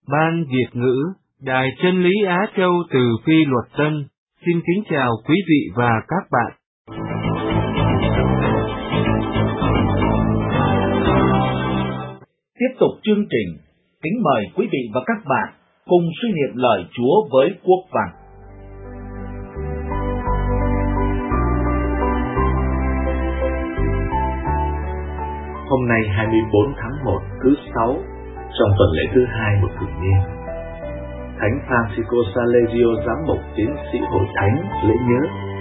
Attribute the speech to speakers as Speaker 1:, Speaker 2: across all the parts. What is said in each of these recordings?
Speaker 1: Ban Việt ngữ, Đài Chân lý Á Châu từ Phi Luật Tân, xin kính chào quý vị và các bạn.
Speaker 2: Tiếp tục chương trình, kính mời quý vị và các bạn cùng suy niệm lời Chúa với quốc văn.
Speaker 3: Hôm nay 24 tháng 1, thứ Sáu, trong tuần lễ thứ 2 của thường niên, Thánh Francisco Salegio, giám mục tiến sĩ Hội Thánh lễ nhớ.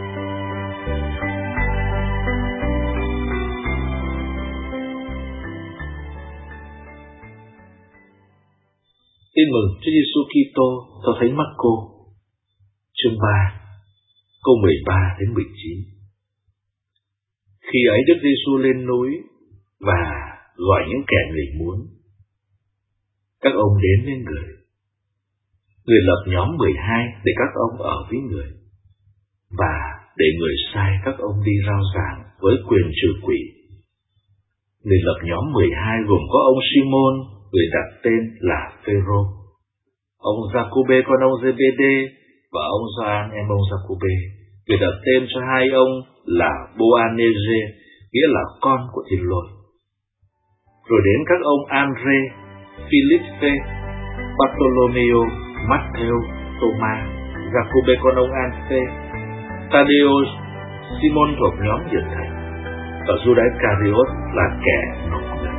Speaker 3: Tin mừng Chúa Giêsu Kitô theo Thánh Marco, chương 3, câu 13 đến 19. Khi ấy Đức Giêsu lên núi và gọi những kẻ người muốn. Các ông đến với người. Người lập nhóm 12 để các ông ở với người, và để người sai các ông đi rao giảng với quyền trừ quỷ. Người lập nhóm 12 gồm có ông Simon, người đặt tên là Phêrô, ông Giacôbê con ông Giê-bê-đê và ông Gioan em ông Giacôbê, người đặt tên cho hai ông là Boanergê, nghĩa là con của Thiên Lôi. Rồi đến các ông Andrê, Philippe, Bartolomeo, Matthew, Thomas, Giacôbê con ông Alphe, Thaddäus, Simon thuộc nhóm Điển Thành, và Judas Iscariot là kẻ nộp người.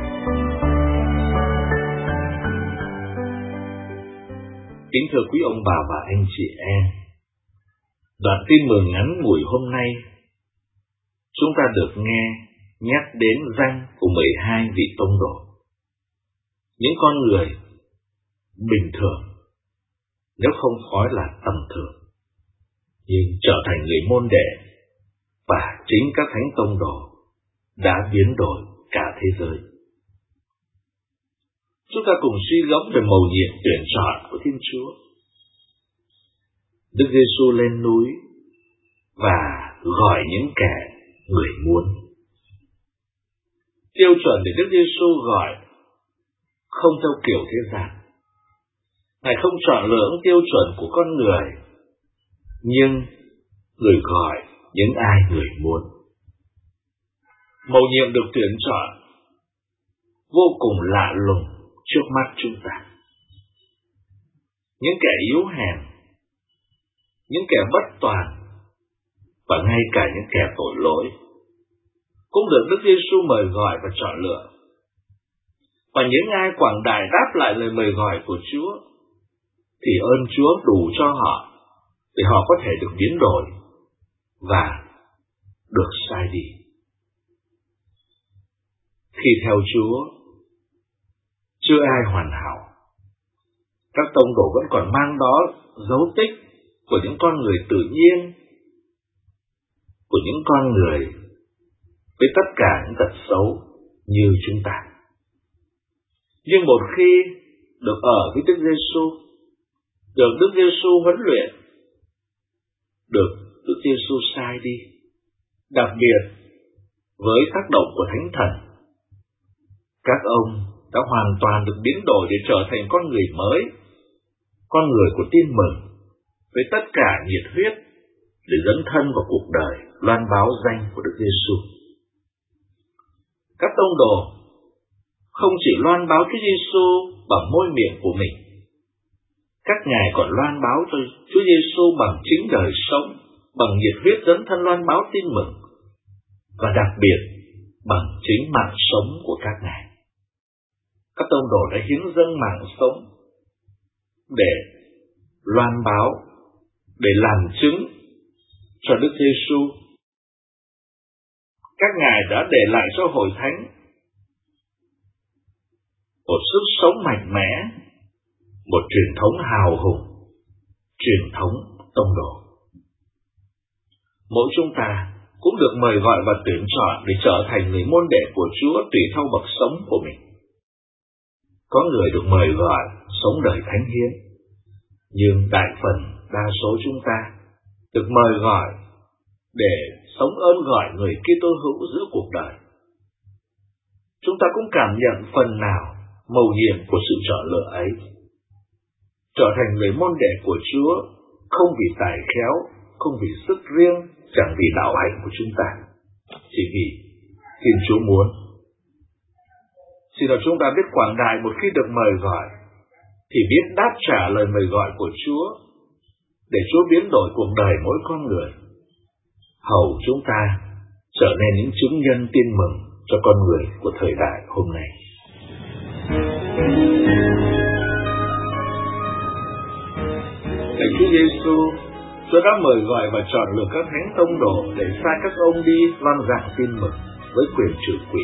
Speaker 3: Kính thưa quý ông bà và anh chị em, đoạn tin mừng ngắn ngủi hôm nay, chúng ta được nghe nhắc đến danh của 12 vị tông đồ, những con người bình thường, nếu không nói là tầm thường, nhưng trở thành người môn đệ, và chính các thánh tông đồ đã biến đổi cả thế giới. Chúng ta cùng suy gẫm về mầu nhiệm tuyển chọn của Thiên Chúa. Đức Giêsu lên núi và gọi những kẻ người muốn. Tiêu chuẩn để Đức Giêsu gọi không theo kiểu thế gian. Ngài không chọn lựa tiêu chuẩn của con người, nhưng người gọi những ai người muốn. Mầu nhiệm được tuyển chọn vô cùng lạ lùng trước mắt chúng ta. Những kẻ yếu hèn, những kẻ bất toàn, và ngay cả những kẻ tội lỗi cũng được Đức Giêsu mời gọi và chọn lựa. Và những ai quảng đại đáp lại lời mời gọi của Chúa thì ơn Chúa đủ cho họ để họ có thể được biến đổi và được sai đi. Khi theo Chúa, chưa ai hoàn hảo. Các tông đồ vẫn còn mang đó dấu tích của những con người tự nhiên, của những con người với tất cả những tật xấu như chúng ta. Nhưng một khi được ở với Đức Giêsu, được Đức Giêsu huấn luyện, được Đức Giêsu sai đi, đặc biệt với tác động của Thánh Thần, các ông đã hoàn toàn được biến đổi để trở thành con người mới, con người của tin mừng, với tất cả nhiệt huyết để dấn thân vào cuộc đời loan báo danh của Đức Giêsu. Các tông đồ không chỉ loan báo Chúa Giêsu bằng môi miệng của mình, các ngài còn loan báo cho Chúa Giêsu bằng chính đời sống, bằng nhiệt huyết dấn thân loan báo tin mừng, và đặc biệt bằng chính mạng sống của các ngài. Các tông đồ đã hiến dâng mạng sống để loan báo, để làm chứng cho Đức Giêsu. Các ngài đã để lại cho Hội Thánh một sức sống mạnh mẽ, một truyền thống hào hùng, truyền thống tông đồ. Mỗi chúng ta cũng được mời gọi và tuyển chọn để trở thành người môn đệ của Chúa tùy theo bậc sống của mình. Có người được mời gọi sống đời thánh hiến, nhưng đại phần đa số chúng ta được mời gọi để sống ơn gọi người Kitô hữu giữa cuộc đời. Chúng ta cũng cảm nhận phần nào mầu nhiệm của sự chọn lựa ấy. trở thành người môn đệ của Chúa, không vì tài khéo, không vì sức riêng, chẳng vì đạo hạnh của chúng ta, chỉ vì Thiên Chúa muốn. Xin cho chúng ta biết quảng đại một khi được mời gọi, thì biết đáp trả lời mời gọi của Chúa, để Chúa biến đổi cuộc đời mỗi con người, hầu chúng ta trở nên những chứng nhân tin mừng cho con người của thời đại hôm nay. Lạy Chúa Giêsu, Chúa đã mời gọi và chọn lựa các thánh tông đồ để sai các ông đi loan rạng tin mừng với quyền trừ quỷ.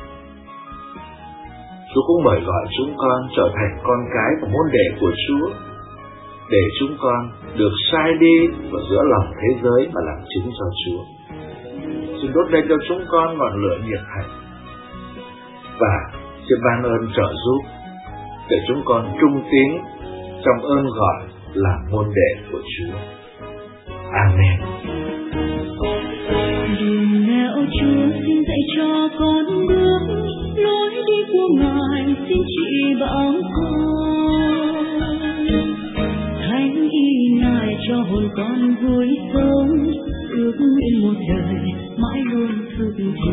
Speaker 3: Chúa cũng mời gọi chúng con trở thành con cái của môn đệ của Chúa, để chúng con được sai đi vào giữa lòng thế giới và làm chứng cho Chúa. Xin đốt lên cho chúng con ngọn lửa nhiệt thành, và xin ban ơn trợ giúp để chúng con trung tín trong ơn gọi là môn đệ của Chúa. Amen.
Speaker 4: Đường nẻo Chúa xin dạy cho con bước, lối đi của Ngài xin chỉ bảo con. Thánh ý Ngài cho hồn con vui sống, ước nguyện một đời mãi luôn phục vụ.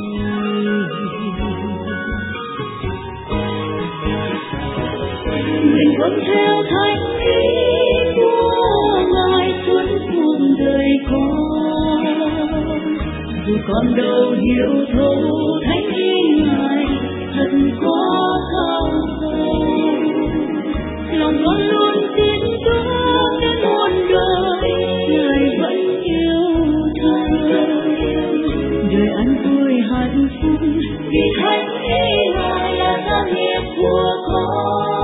Speaker 4: Nguyện con theo thánh ý của Ngài suốt cuộc đời con, dù con đâu hiểu thấu thánh ý Ngài thật khó thao sâu. Lòng con luôn tin tưởng đến muôn đời Ngài vẫn yêu thương. Đời an vui hạnh phúc vì thánh ý Ngài là gia nghiệp của con.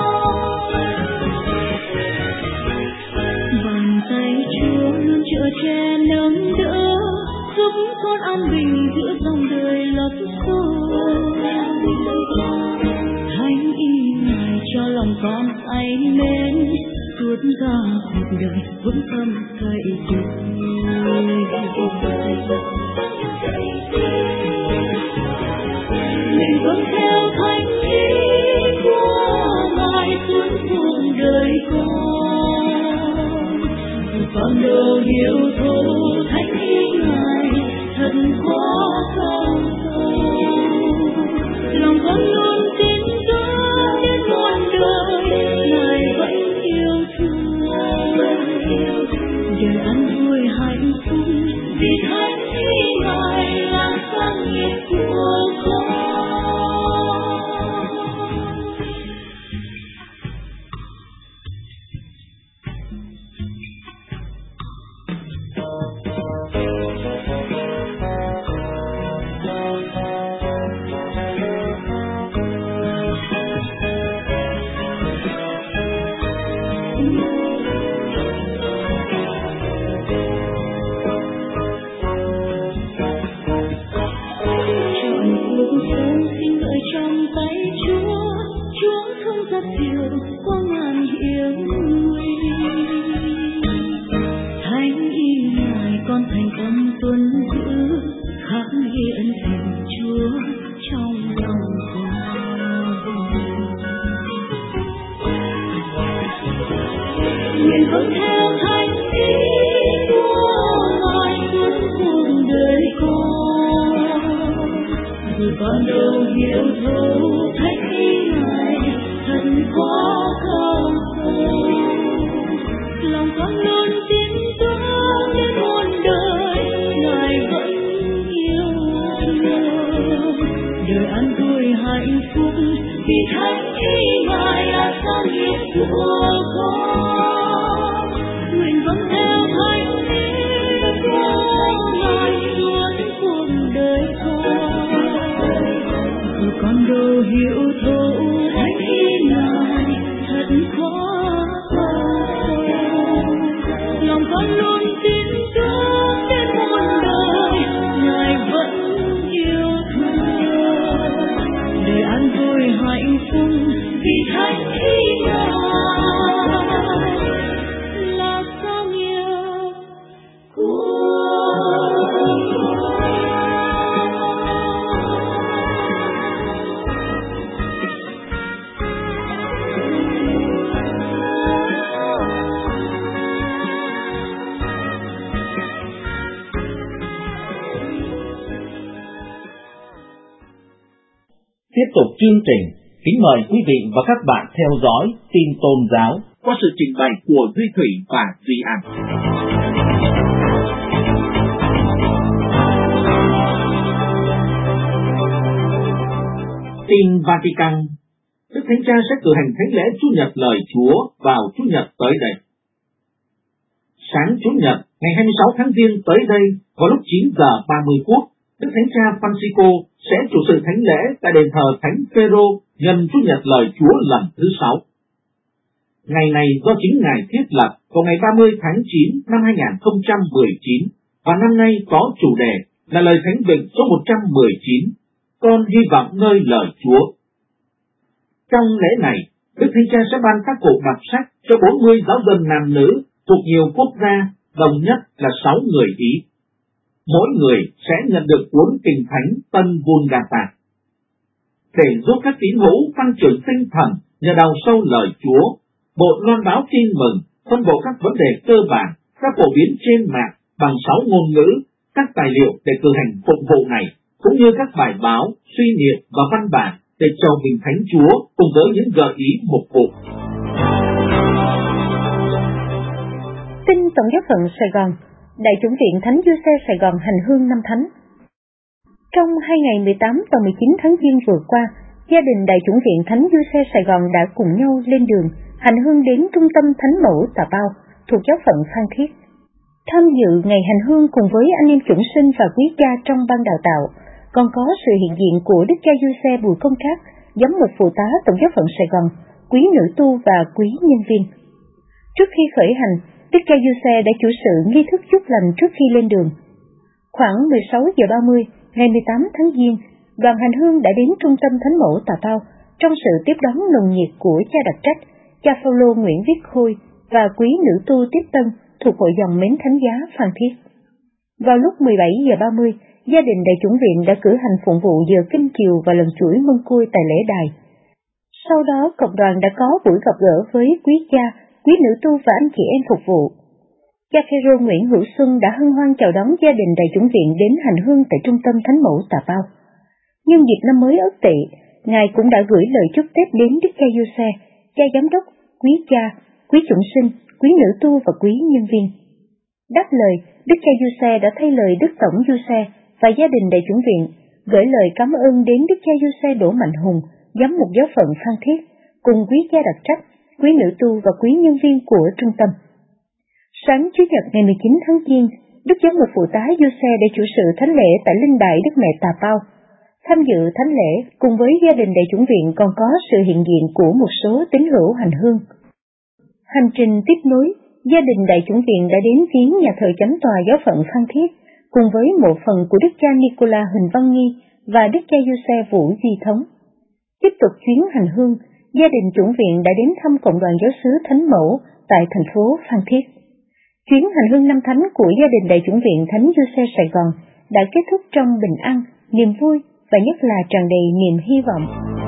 Speaker 4: Bàn tay Chúa luôn chở che nâng đỡ, giúp con an bình giữa dòng đời lấp xô. Thánh ý Ngài cho lòng con say mến, suốt cả cuộc đời vững tâm dậy thì. Nguyện con theo thánh ý của Ngài suốt cuộc đời con, dù con đâu hiểu thấu thánh ý Ngài thật khó thấu sâu. Lòng con luôn tin tưởng đến muôn đời Ngài vẫn yêu thương. Đời an vui hạnh phúc vì thánh ý Ngài là sáng nghiệp của con. Con đâu hiểu thấu thánh ý Ngài thật khó thấu sâu. Lòng con luôn tin tưởng đến muôn đời Ngài vẫn yêu thương. Đời an vui hạnh phúc vì thánh ý Ngài là sáng nghiệp của con. Nguyện vâng theo thánh ý của Ngài suốt cuộc đời con. Con đâu hiểu thấu thánh ý Ngài thật khó thấu. Lòng con luôn tin tưởng đến muôn đời Ngài vẫn yêu thương. Đời an vui hạnh phúc vì thánh ý Ngài
Speaker 2: tiếp tục chương trình, kính mời quý vị và các bạn theo dõi tin tôn giáo qua sự trình bày của Duy Thủy và Duy An. Tin Vatican. Đức Thánh Cha sẽ cử hành thánh lễ Chủ nhật lời Chúa vào Chủ nhật tới đây. Sáng Chủ nhật, ngày 26 tháng Giêng tới đây, vào lúc 9 giờ 30 phút, Đức Thánh Cha Francisco sẽ chủ sự thánh lễ tại đền thờ Thánh Phêrô nhân Chủ nhật lời Chúa lần thứ 6. Ngày này do chính Ngài thiết lập vào ngày 30 tháng 9 năm 2019 và năm nay có chủ đề là lời Thánh Vịnh số 119, Con hy vọng nơi lời Chúa. Trong lễ này, Đức Thánh Cha sẽ ban các cuộc đọc sách cho 40 giáo dân nam nữ thuộc nhiều quốc gia, đồng nhất là 6 người Ý. Mỗi người sẽ nhận được cuốn Kinh Thánh Tân Vulgata. Để giúp các tín hữu tăng trưởng tinh thần nhờ đào sâu lời Chúa, Bộ loan báo tin mừng phân bổ các vấn đề cơ bản, các phổ biến trên mạng bằng 6 ngôn ngữ, các tài liệu để cử hành phục vụ này, cũng như các bài báo, suy niệm và văn bản để chầu mừng Thánh Chúa cùng với những gợi ý mục vụ.
Speaker 5: Tin Tổng giáo phận Sài Gòn, Đại chủng viện Thánh Giuse Sài Gòn hành hương năm Thánh. Trong 2 ngày 18 và 19 tháng Giêng vừa qua, gia đình Đại chủng viện Thánh Giuse Sài Gòn đã cùng nhau lên đường hành hương đến Trung tâm Thánh Mẫu Tà Bao thuộc giáo phận Phan Thiết. Tham dự ngày hành hương cùng với anh em chủng sinh và quý cha trong ban đào tạo, còn có sự hiện diện của Đức cha Giuse Bùi Công Trác, giám mục phụ tá Tổng giáo phận Sài Gòn, quý nữ tu và quý nhân viên. Trước khi khởi hành, Đức cha Giuse đã chủ sự nghi thức chúc lành trước khi lên đường. Khoảng 16 giờ 30 ngày 18 tháng Giêng, đoàn hành hương đã đến Trung tâm Thánh Mẫu Tà Bao trong sự tiếp đón nồng nhiệt của cha đặc trách, cha Phaolô Nguyễn Viết Khôi và quý nữ tu Tiếp Tân thuộc hội dòng Mến Thánh Giá Phan Thiết. Vào lúc 17 giờ 30, gia đình Đại chủng viện đã cử hành phụng vụ giờ kinh chiều và lần chuỗi mân côi tại lễ đài. Sau đó, cộng đoàn đã có buổi gặp gỡ với quý cha, quý nữ tu và anh chị em phục vụ. Cha Phêrô Nguyễn Hữu Xuân đã hân hoan chào đón gia đình Đại chủng viện đến hành hương tại Trung tâm Thánh Mẫu Tà Bao. Nhân dịp năm mới Ất Tỵ, Ngài cũng đã gửi lời chúc Tết đến Đức cha Giuse, cha giám đốc, quý cha, quý chủng sinh, quý nữ tu và quý nhân viên. Đáp lời, Đức cha Giuse đã thay lời Đức Tổng Giuse và gia đình Đại chủng viện gửi lời cảm ơn đến Đức cha Giuse Đỗ Mạnh Hùng, giám mục giáo phận Phan Thiết, cùng quý cha đặc trách, quý nữ tu và quý nhân viên của trung tâm. Sáng Chủ nhật ngày 19 tháng Giêng, Đức giám mục phụ tá Giuse đã chủ sự thánh lễ tại linh đài Đức Mẹ Tà Bao. Tham dự thánh lễ cùng với gia đình Đại chủng viện còn có sự hiện diện của một số tín hữu hành hương. Hành trình tiếp nối, gia đình Đại chủng viện đã đến viếng nhà thờ Chánh tòa giáo phận Phan Thiết cùng với mộ phần của Đức cha Nicola Huỳnh Văn Nghi và Đức cha Giuse Vũ Duy Thống. Tiếp tục chuyến hành hương, gia đình chủng viện đã đến thăm cộng đoàn giáo xứ Thánh Mẫu tại thành phố Phan Thiết. Chuyến hành hương năm Thánh của gia đình Đại chủng viện Thánh Giuse Sài Gòn đã kết thúc trong bình an, niềm vui và nhất là tràn đầy niềm hy vọng.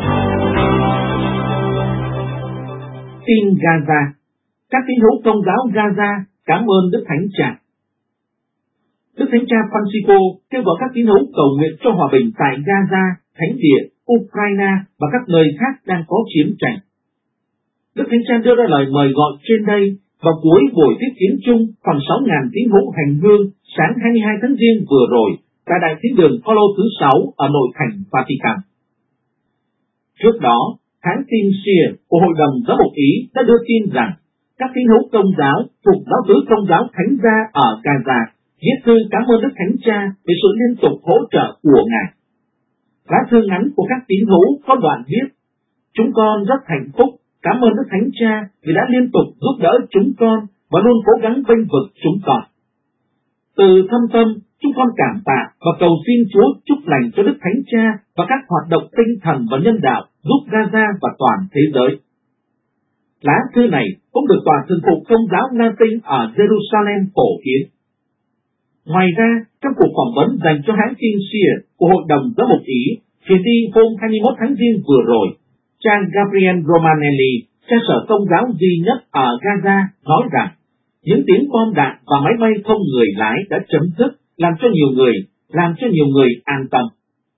Speaker 2: Tin Gaza. Các tín hữu Công giáo Gaza cảm ơn Đức Thánh Cha. Đức Thánh Cha Francisco kêu gọi các tín hữu cầu nguyện cho hòa bình tại Gaza, Thánh Địa, Ukraine và các nơi khác đang có chiến tranh. Đức Thánh Cha đưa ra lời mời gọi trên đây vào cuối buổi tiếp kiến chung khoảng 6.000 tín hữu hành hương sáng 22 tháng Giêng vừa rồi tại Đại Thính đường Phaolô thứ 6 ở nội thành Vatican. Trước đó, hãng tin SIA của Hội đồng Giáo mục Ý đã đưa tin rằng các tín hữu Công giáo thuộc giáo xứ Công giáo Thánh gia ở Gaza viết thư cảm ơn Đức Thánh Cha về sự liên tục hỗ trợ của Ngài. Lá thư ngắn của các tín hữu có đoạn viết: Chúng con rất hạnh phúc, cảm ơn Đức Thánh Cha vì đã liên tục giúp đỡ chúng con và luôn cố gắng bênh vực chúng con. Từ thâm tâm, chúng con cảm tạ và cầu xin Chúa chúc lành cho Đức Thánh Cha và các hoạt động tinh thần và nhân đạo giúp Gaza và toàn thế giới. Lá thư này cũng được Tòa Thượng phụ Công giáo Latin ở Jerusalem phổ biến. Ngoài ra, trong cuộc phỏng vấn dành cho hãng tin SIA của Hội đồng Giáo mục Ý truyền đi hôm 21 tháng Giêng vừa rồi, cha Gabriel Romanelli, cha sở Công giáo duy nhất ở Gaza, nói rằng những tiếng bom đạn và máy bay không người lái đã chấm dứt, làm cho nhiều người an tâm.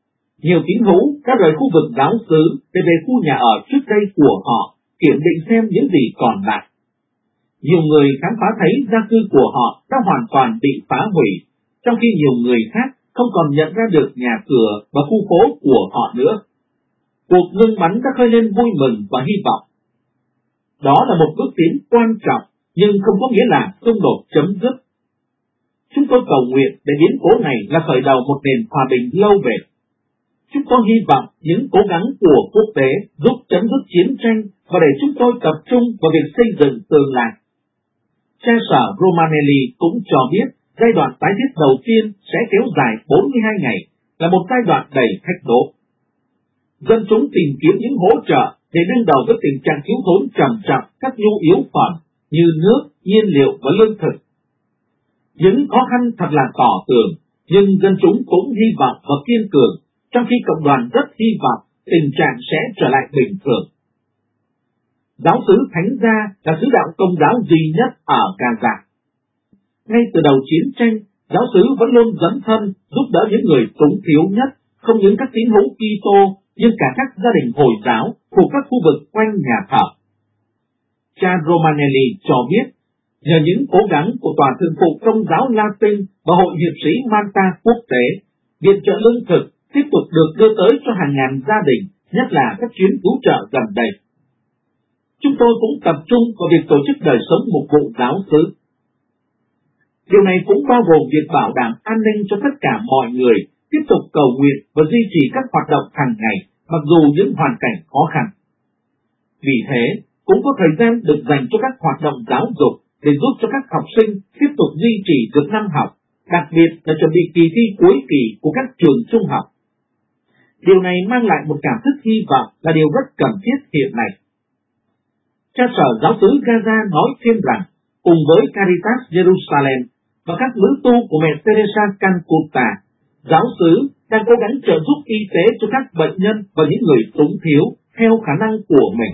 Speaker 2: Nhiều tín hữu đã rời khu vực giáo xứ để về khu nhà ở trước đây của họ, kiểm định xem những gì còn lại. Nhiều người khám phá thấy gia cư của họ đã hoàn toàn bị phá hủy, trong khi nhiều người khác không còn nhận ra được nhà cửa và khu phố của họ nữa. Cuộc ngưng bắn đã khơi lên vui mừng và hy vọng. Đó là một bước tiến quan trọng, nhưng không có nghĩa là xung đột chấm dứt. Chúng tôi cầu nguyện để biến cố này là khởi đầu một nền hòa bình lâu bền. Chúng tôi hy vọng những cố gắng của quốc tế giúp chấm dứt chiến tranh và để chúng tôi tập trung vào việc xây dựng tương lai. Cha sở Romanelli cũng cho biết giai đoạn tái thiết đầu tiên sẽ kéo dài 42 ngày, là một giai đoạn đầy thách đố. Dân chúng tìm kiếm những hỗ trợ để đương đầu với tình trạng thiếu thốn trầm trọng các nhu yếu phẩm như nước, nhiên liệu và lương thực. Những khó khăn thật là tỏ tường, nhưng dân chúng cũng hy vọng và kiên cường, trong khi cộng đoàn rất hy vọng tình trạng sẽ trở lại bình thường. Giáo xứ Thánh Gia là sứ đạo Công giáo duy nhất ở Gaza. Ngay từ đầu chiến tranh, giáo xứ vẫn luôn dấn thân giúp đỡ những người túng thiếu nhất, không những các tín hữu Kitô nhưng cả các gia đình Hồi giáo thuộc các khu vực quanh nhà thờ. Cha Romanelli cho biết, nhờ những cố gắng của Tòa Thượng phụ Công giáo Latin và Hội hiệp sĩ Malta quốc tế, viện trợ lương thực tiếp tục được đưa tới cho hàng ngàn gia đình, nhất là các chuyến cứu trợ gần đây. Chúng tôi cũng tập trung vào việc tổ chức đời sống mục vụ giáo xứ. Điều này cũng bao gồm việc bảo đảm an ninh cho tất cả mọi người, tiếp tục cầu nguyện và duy trì các hoạt động hàng ngày, mặc dù những hoàn cảnh khó khăn. Vì thế, cũng có thời gian được dành cho các hoạt động giáo dục để giúp cho các học sinh tiếp tục duy trì được năm học, đặc biệt là chuẩn bị kỳ thi cuối kỳ của các trường trung học. Điều này mang lại một cảm thức hy vọng là điều rất cần thiết hiện nay. Cha sở giáo xứ Gaza nói thêm rằng, cùng với Caritas Jerusalem và các nữ tu của mẹ Teresa Calcutta, giáo xứ đang cố gắng trợ giúp y tế cho các bệnh nhân và những người túng thiếu theo khả năng của mình.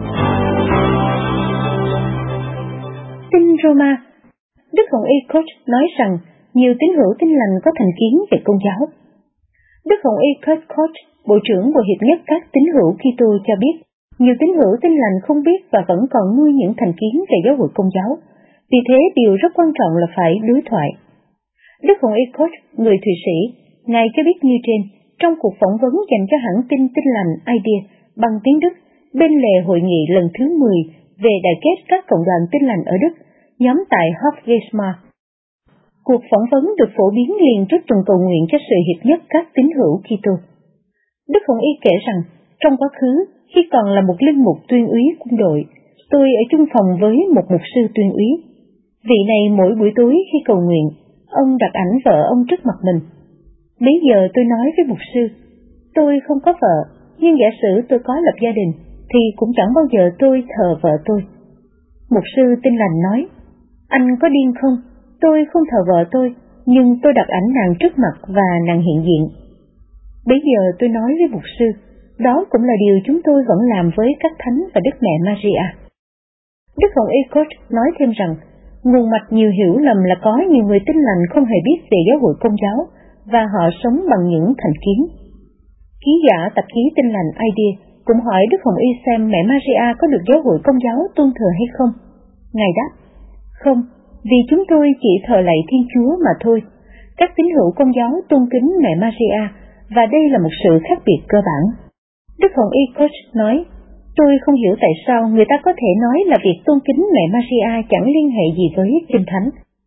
Speaker 5: Tin Roma, Đức Hồng Y Koch nói rằng nhiều tín hữu Tin Lành có thành kiến về Công giáo. Đức Hồng Y Koch, Bộ trưởng Bộ hiệp nhất các tín hữu Kitô cho biết, nhiều tín hữu Tin Lành không biết và vẫn còn nuôi những thành kiến về giáo hội Công giáo. Vì thế, điều rất quan trọng là phải đối thoại. Đức Hồng Y Koch, người Thụy Sĩ, Ngài cho biết như trên, trong cuộc phỏng vấn dành cho hãng tin Tin Lành Idea bằng tiếng Đức, bên lề hội nghị lần thứ 10 về đại kết các cộng đoàn Tin Lành ở Đức, nhóm tại Hofgeismar. Cuộc phỏng vấn được phổ biến liền trước tuần cầu nguyện cho sự hiệp nhất các tín hữu Kitô. Đức Hồng Y kể rằng, trong quá khứ, khi còn là một linh mục tuyên úy quân đội, tôi ở chung phòng với một mục sư tuyên úy. Vị này mỗi buổi tối khi cầu nguyện, ông đặt ảnh vợ ông trước mặt mình. Bây giờ tôi nói với mục sư, tôi không có vợ, nhưng giả sử tôi có lập gia đình, thì cũng chẳng bao giờ tôi thờ vợ tôi. Mục sư Tin Lành nói, anh có điên không? Tôi không thờ vợ tôi, nhưng tôi đặt ảnh nàng trước mặt và nàng hiện diện. Bây giờ tôi nói với mục sư, đó cũng là điều chúng tôi vẫn làm với các thánh và Đức Mẹ Maria. Đức Hồng Y Koch nói thêm rằng, nguồn mạch nhiều hiểu lầm là có nhiều người Tin Lành không hề biết về giáo hội Công giáo và họ sống bằng những thành kiến. Ký giả tạp chí Tin Lành Idea cũng hỏi Đức Hồng Y xem mẹ Maria có được giáo hội Công giáo tôn thờ hay không. Ngài đáp, không, vì chúng tôi chỉ thờ lạy Thiên Chúa mà thôi. Các tín hữu Công giáo tôn kính mẹ Maria và đây là một sự khác biệt cơ bản. Đức Hồng Y Koch nói, tôi không hiểu tại sao người ta có thể nói là việc tôn kính mẹ Maria chẳng liên hệ gì với Kinh Thánh.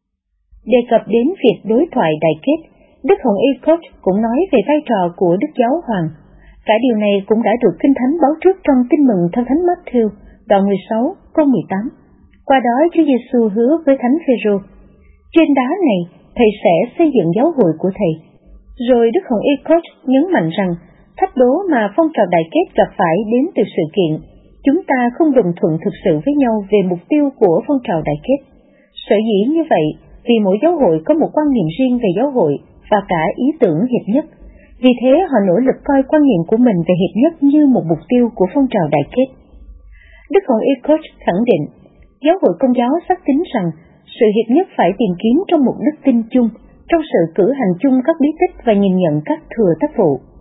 Speaker 5: Đề cập đến việc đối thoại đại kết, Đức Hồng Y Koch cũng nói về vai trò của Đức Giáo Hoàng. Cả điều này cũng đã được Kinh Thánh báo trước trong Tin mừng theo Thánh Matthew, đoạn 16, câu 18. Qua đó Chúa Giêsu hứa với Thánh Phêrô, trên đá này thầy sẽ xây dựng giáo hội của thầy. Rồi Đức Hồng Y Koch nhấn mạnh rằng thách đố mà phong trào đại kết gặp phải đến từ sự kiện chúng ta không đồng thuận thực sự với nhau về mục tiêu của phong trào đại kết. Sở dĩ như vậy vì mỗi giáo hội có một quan niệm riêng về giáo hội và cả ý tưởng hiệp nhất. Vì thế họ nỗ lực coi quan niệm của mình về hiệp nhất như một mục tiêu của phong trào đại kết. Đức Hồng Y Koch khẳng định, giáo hội Công giáo xác tín rằng sự hiệp nhất phải tìm kiếm trong một đức tin chung, trong sự cử hành chung các bí tích và nhìn nhận các thừa tác vụ.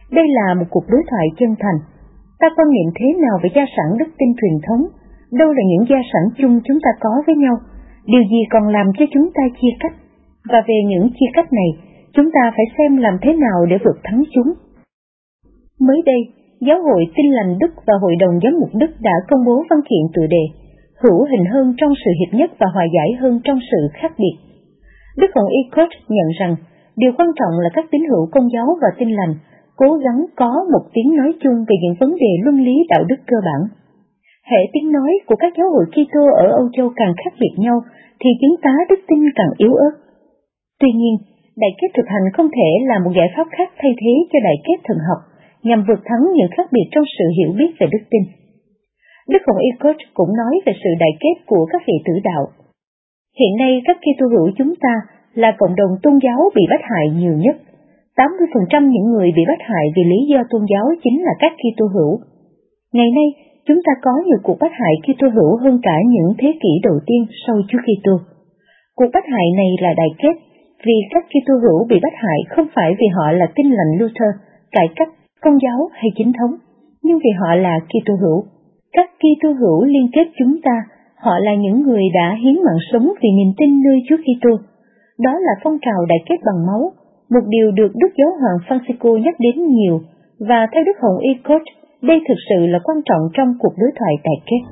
Speaker 5: Đây là một cuộc đối thoại chân thành. Ta quan niệm thế nào về gia sản đức tin truyền thống? Đâu là những gia sản chung chúng ta có với nhau? Điều gì còn làm cho chúng ta chia cách? Và về những chia cách này, chúng ta phải xem làm thế nào để vượt thắng chúng. Mới đây, Giáo hội Tin lành Đức và Hội đồng Giám mục Đức đã công bố văn kiện tựa đề hữu hình hơn trong sự hiệp nhất và hòa giải hơn trong sự khác biệt. Đức Hồng Y Kurt nhận rằng, điều quan trọng là các tín hữu Công giáo và Tin lành cố gắng có một tiếng nói chung về những vấn đề luân lý đạo đức cơ bản. Hễ tiếng nói của các giáo hội Kitô ở Âu Châu càng khác biệt nhau, thì chứng tá đức tin càng yếu ớt. Tuy nhiên, đại kết thực hành không thể là một giải pháp khác thay thế cho đại kết thần học, nhằm vượt thắng những khác biệt trong sự hiểu biết về đức tin. Đức Hồng Y Kurt cũng nói về sự đại kết của các vị tử đạo. Hiện nay các Kitô hữu chúng ta là cộng đồng tôn giáo bị bắt hại nhiều nhất. 80% những người bị bắt hại vì lý do tôn giáo chính là các Kitô hữu. Ngày nay, chúng ta có nhiều cuộc bắt hại Kitô hữu hơn cả những thế kỷ đầu tiên sau Chúa Kitô. Cuộc bắt hại này là đại kết, vì các Kitô hữu bị bắt hại không phải vì họ là Tin lành Luther, cải cách, Công giáo hay chính thống, nhưng vì họ là Kitô hữu. Các Kitô hữu liên kết chúng ta, họ là những người đã hiến mạng sống vì niềm tin nơi Chúa Kitô. Đó là phong trào đại kết bằng máu, một điều được Đức Giáo hoàng Francisco nhắc đến nhiều, và theo Đức Hồng Y Kurt, đây thực sự là quan trọng trong cuộc đối thoại đại kết.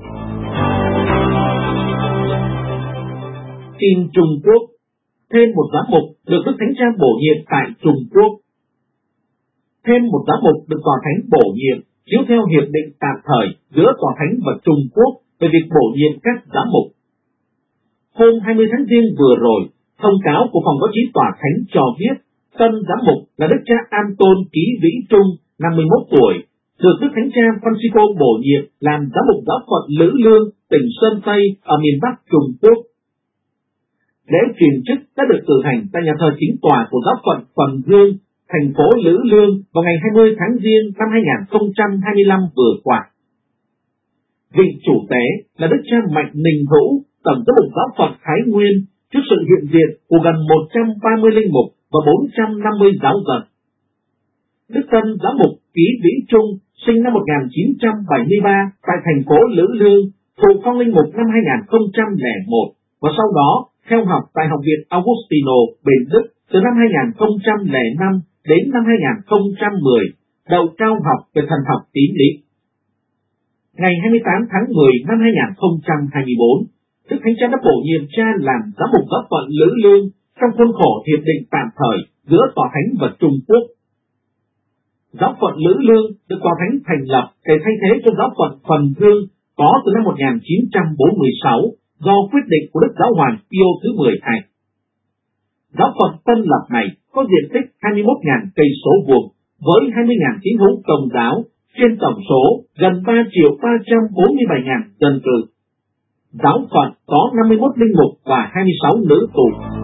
Speaker 2: Tin Trung Quốc. Thêm một giám mục được Đức Thánh Cha bổ nhiệm tại Trung Quốc. Thêm một giám mục được Tòa Thánh bổ nhiệm chiếu theo hiệp định tạm thời giữa Tòa Thánh và Trung Quốc về việc bổ nhiệm các giám mục. Hôm 20 tháng Giêng vừa rồi, thông cáo của Phòng Báo chí Tòa Thánh cho biết tân giám mục là Đức cha Anton Ký Vĩ Trung, 51 tuổi, được Đức Thánh Cha Francisco bổ nhiệm làm giám mục giáo phận Lữ Lương, tỉnh Sơn Tây ở miền Bắc Trung Quốc. Lễ truyền chức đã được cử hành tại nhà thờ chính tòa của giáo phận Phần Dương, thành phố Lữ Lương vào ngày 20 tháng Giêng năm 2025 vừa qua. Vị chủ tế là Đức cha Mạnh Ninh Hữu, tổng giám mục giáo phận Thái Nguyên, trước sự hiện diện của gần 130 linh mục và 450 giáo dân. Đức tân giám mục Ký Vĩ Trung sinh năm 1973 tại thành phố Lữ Lương, thụ phong linh mục năm 2001 và sau đó theo học tại Học viện Augustino bên Đức từ năm 2005 đến năm 2010, đậu cao học về thần học tín lý. Ngày 28 tháng 10 năm 2024, Đức Thánh Cha đã bổ nhiệm cha làm giám mục giáo phận Lữ Lương trong khuôn khổ hiệp định tạm thời giữa Tòa Thánh và Trung Quốc. Giáo phận Lữ Lương được Tòa Thánh thành lập để thay thế cho giáo phận Phần Dương có từ năm 1946 do quyết định của Đức Giáo hoàng Pio thứ 12. Giáo phận tân lập này có diện tích 21.000 cây số vuông với 20.000 tín hữu Công giáo trên tổng số gần 3.347.000 dân cư. Giáo phận có 51 linh mục và 26 nữ tù.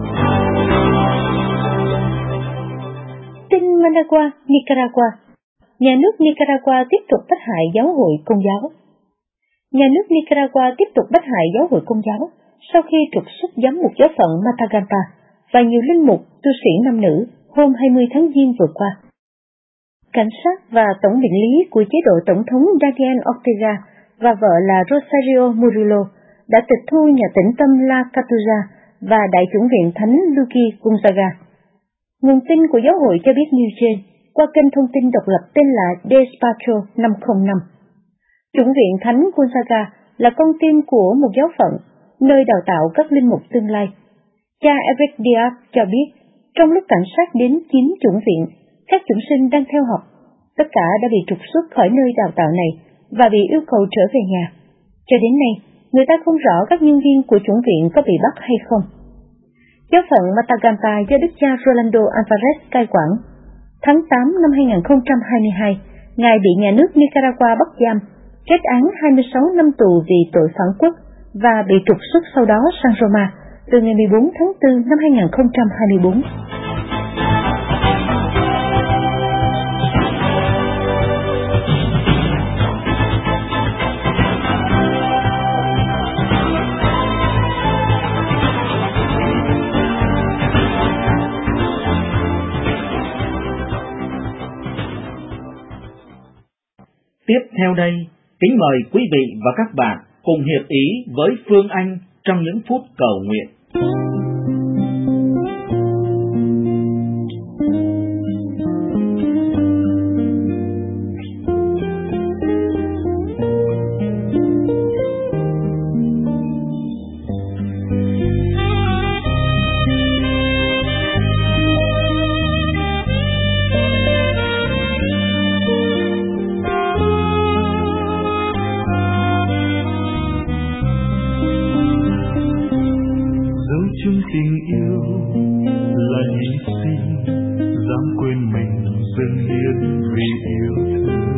Speaker 5: Tin Managua, Nicaragua. Nhà nước Nicaragua tiếp tục bắt hại giáo hội Công giáo. Nhà nước Nicaragua tiếp tục bắt hại giáo hội Công giáo sau khi trục xuất giám mục giáo phận Matagalpa và nhiều linh mục, tu sĩ nam nữ hôm 20 tháng Giêng vừa qua. Cảnh sát và tổng biện lý của chế độ Tổng thống Daniel Ortega và vợ là Rosario Murillo đã tịch thu nhà tĩnh tâm La Catuja và Đại chủng viện Thánh Luigi Gonzaga. Nguồn tin của giáo hội cho biết như trên qua kênh thông tin độc lập tên là Despacho 505. Chủng viện Thánh Gonzaga là con tim của một giáo phận, nơi đào tạo các linh mục tương lai. Cha Eric Diaz cho biết, trong lúc cảnh sát đến chiếm chủng viện, các chủng sinh đang theo học, tất cả đã bị trục xuất khỏi nơi đào tạo này và bị yêu cầu trở về nhà. Cho đến nay, người ta không rõ các nhân viên của chủng viện có bị bắt hay không. Giáo phận Matagalpa do Đức cha Rolando Alvarez cai quản. Tháng 8 năm 2022, Ngài bị nhà nước Nicaragua bắt giam, kết án 26 năm tù vì tội phản quốc và bị trục xuất sau đó sang Roma từ ngày 14 tháng 4 năm 2024.
Speaker 2: Tiếp theo đây, kính mời quý vị và các bạn cùng hiệp ý với Phương Anh trong những phút cầu nguyện.
Speaker 6: Tình yêu là hy sinh, dám quên mình dâng hiến vì yêu thương.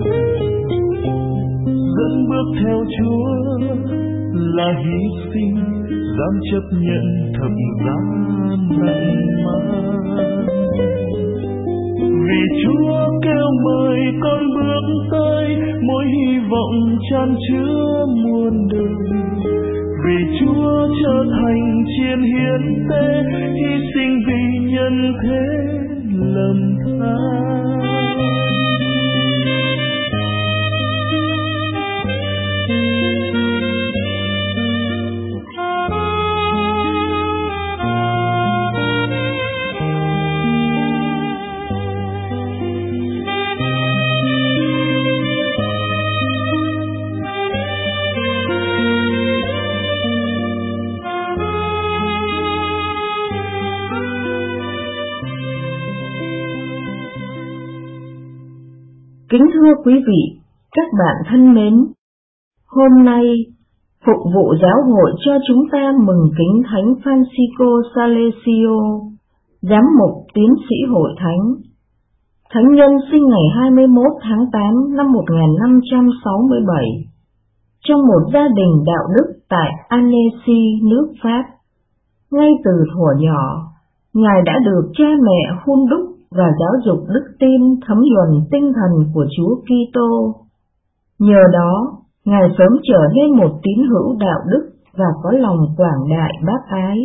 Speaker 6: Dẫn bước theo Chúa là hy sinh, dám chấp nhận thập giá nặng mang. Vì Chúa kêu mời con bước tới mỗi hy vọng chan chứa muôn đời. Vì Chúa trở thành chiến hiến tế, hy sinh vì nhân thế lầm than.
Speaker 7: Kính thưa quý vị, các bạn thân mến, hôm nay phục vụ giáo hội cho chúng ta mừng kính Thánh Francisco Salesio, giám mục tiến sĩ hội thánh. Thánh nhân sinh ngày 21 tháng 8 năm 1567 trong một gia đình đạo đức tại Annecy, nước Pháp. Ngay từ thuở nhỏ, Ngài đã được cha mẹ hun đúc và giáo dục đức tin thấm nhuần tinh thần của Chúa Kitô. Nhờ đó, Ngài sớm trở nên một tín hữu đạo đức và có lòng quảng đại bác ái.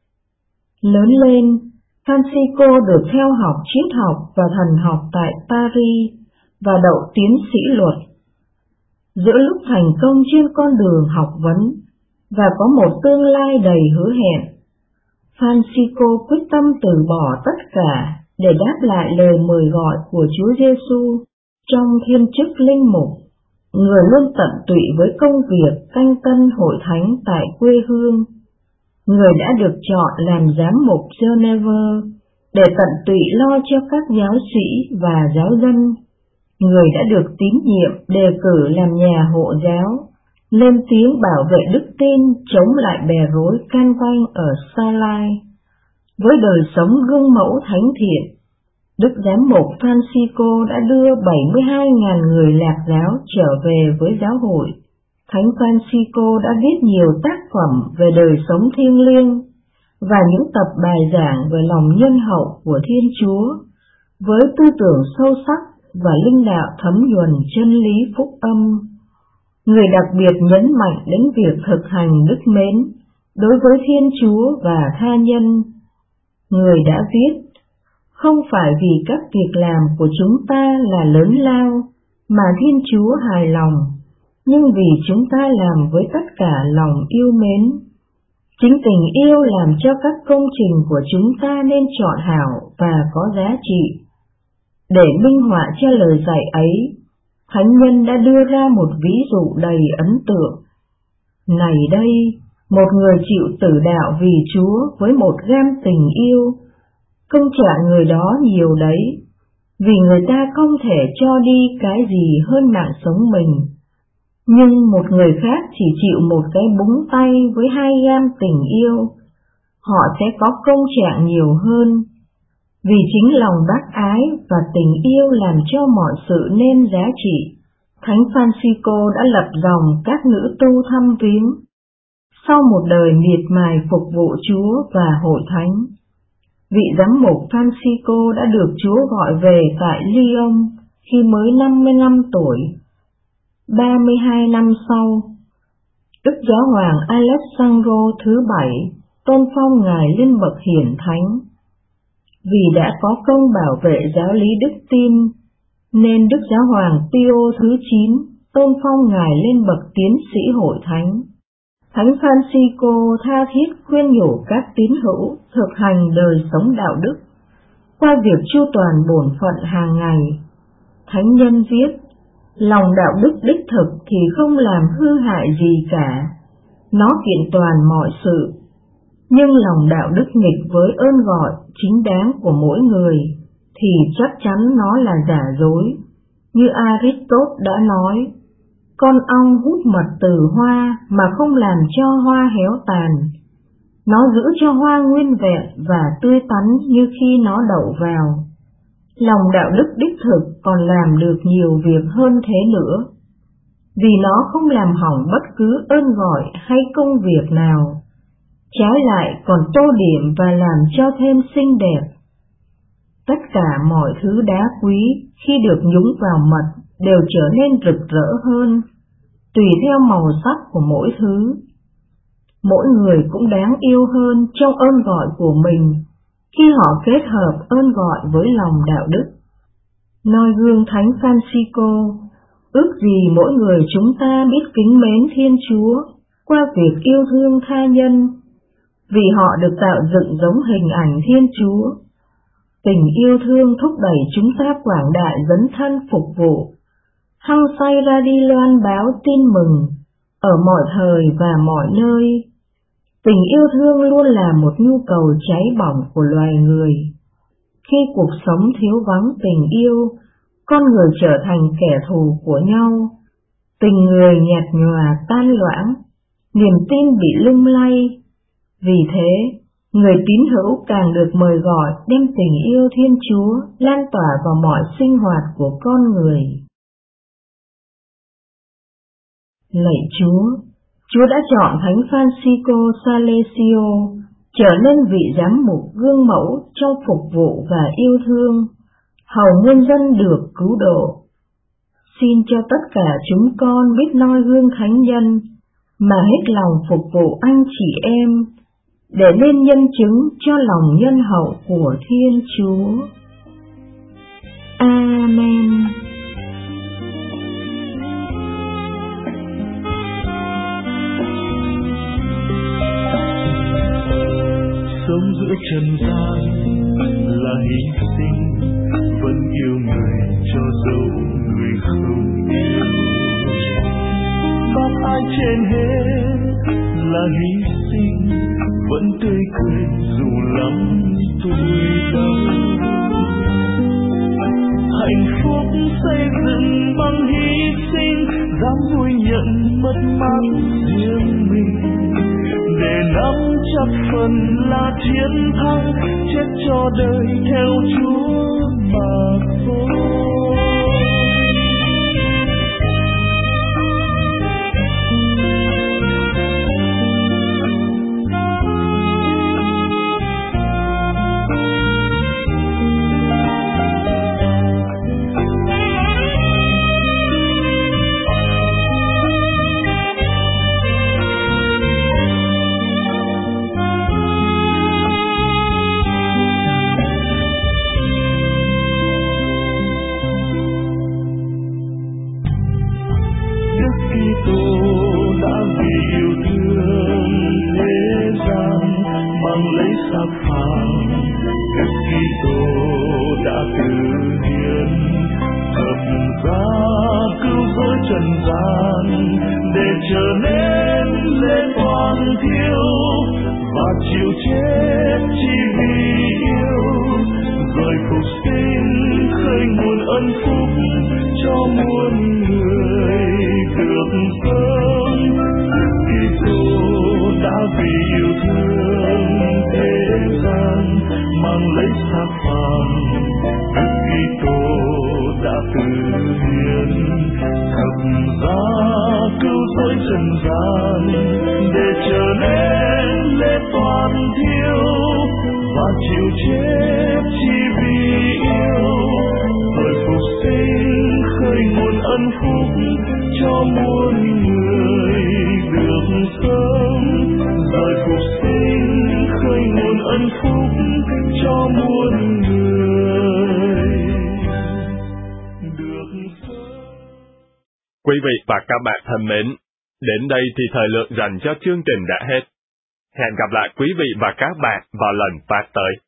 Speaker 7: Lớn lên, Francisco được theo học triết học và thần học tại Paris và đậu tiến sĩ luật. Giữa lúc thành công trên con đường học vấn và có một tương lai đầy hứa hẹn, Francisco quyết tâm từ bỏ tất cả để đáp lại lời mời gọi của Chúa Giêsu trong thiên chức linh mục, người luôn tận tụy với công việc canh tân hội thánh tại quê hương. Người đã được chọn làm giám mục Geneva để tận tụy lo cho các giáo sĩ và giáo dân. Người đã được tín nhiệm đề cử làm nhà hộ giáo, lên tiếng bảo vệ đức tin chống lại bè rối can quanh ở Sa Lai. Với đời sống gương mẫu thánh thiện, Đức Giám mục Francisco đã đưa 72.000 người lạc giáo trở về với giáo hội. Thánh Francisco đã viết nhiều tác phẩm về đời sống thiêng liêng và những tập bài giảng về lòng nhân hậu của Thiên Chúa, với tư tưởng sâu sắc và linh đạo thấm nhuần chân lý phúc âm. Người đặc biệt nhấn mạnh đến việc thực hành đức mến đối với Thiên Chúa và tha nhân. Người đã viết: không phải vì các việc làm của chúng ta là lớn lao mà Thiên Chúa hài lòng, nhưng vì chúng ta làm với tất cả lòng yêu mến. Chính tình yêu làm cho các công trình của chúng ta nên trọn hảo và có giá trị. Để minh họa cho lời dạy ấy, Thánh nhân đã đưa ra một ví dụ đầy ấn tượng. Này đây, một người chịu tử đạo vì Chúa với một gam tình yêu, công trạng người đó nhiều đấy, vì người ta không thể cho đi cái gì hơn mạng sống mình. Nhưng một người khác chỉ chịu một cái búng tay với 2 gam tình yêu, họ sẽ có công trạng nhiều hơn, vì chính lòng bác ái và tình yêu làm cho mọi sự nên giá trị. Thánh Francisco đã lập dòng các nữ tu thăm viếng. Sau một đời miệt mài phục vụ Chúa và hội thánh, vị giám mục Francisco đã được Chúa gọi về tại Lyon khi mới 55 tuổi. 32 năm sau, Đức Giáo hoàng Alessandro thứ 7 tôn phong Ngài lên bậc hiển thánh. Vì đã có công bảo vệ giáo lý đức tin, nên Đức Giáo hoàng Pio thứ 9 tôn phong Ngài lên bậc tiến sĩ hội thánh. Thánh Francisco tha thiết khuyên nhủ các tín hữu thực hành đời sống đạo đức qua việc chu toàn bổn phận hàng ngày. Thánh nhân viết, lòng đạo đức đích thực thì không làm hư hại gì cả, nó kiện toàn mọi sự, nhưng lòng đạo đức nghịch với ơn gọi chính đáng của mỗi người thì chắc chắn nó là giả dối. Như Aristotle đã nói, con ong hút mật từ hoa mà không làm cho hoa héo tàn. Nó giữ cho hoa nguyên vẹn và tươi tắn như khi nó đậu vào. Lòng đạo đức đích thực còn làm được nhiều việc hơn thế nữa, vì nó không làm hỏng bất cứ ơn gọi hay công việc nào, trái lại còn tô điểm và làm cho thêm xinh đẹp. Tất cả mọi thứ đá quý khi được nhúng vào mật đều trở nên rực rỡ hơn, tùy theo màu sắc của mỗi thứ. Mỗi người cũng đáng yêu hơn trong ơn gọi của mình khi họ kết hợp ơn gọi với lòng đạo đức. Noi gương Thánh Francisco, ước gì mỗi người chúng ta biết kính mến Thiên Chúa qua việc yêu thương tha nhân, vì họ được tạo dựng giống hình ảnh Thiên Chúa. Tình yêu thương thúc đẩy chúng ta quảng đại dấn thân phục vụ, hăng say ra đi loan báo tin mừng ở mọi thời và mọi nơi. Tình yêu thương luôn là một nhu cầu cháy bỏng của loài người. Khi cuộc sống thiếu vắng tình yêu, con người trở thành kẻ thù của nhau, tình người nhạt nhòa tan loãng, niềm tin bị lung lay. Vì thế, người tín hữu càng được mời gọi đem tình yêu Thiên Chúa lan tỏa vào mọi sinh hoạt của con người. Lạy Chúa, Chúa đã chọn Thánh Francisco Salesio trở nên vị giám mục gương mẫu trong phục vụ và yêu thương, hầu muôn dân được cứu độ. Xin cho tất cả chúng con biết noi gương thánh nhân mà hết lòng phục vụ anh chị em, để nên nhân chứng cho lòng nhân hậu của Thiên Chúa. Amen.
Speaker 6: Sống giữa trần gian là hy sinh, vẫn yêu người cho dẫu người không yêu. Bác ai trên hết là hy sinh, vẫn tươi cười dù lắm tuổi đau. Hạnh phúc xây dựng bằng hy sinh, dám vui nhận mất mát riêng mình, để nắm chắc phần là chiến thắng, chết cho đời theo Chúa mà thôi. Cho muôn người được
Speaker 8: Quý vị và các bạn thân mến, đến đây thì thời lượng dành cho chương trình đã hết. Hẹn gặp lại quý vị và các bạn vào lần phát tới.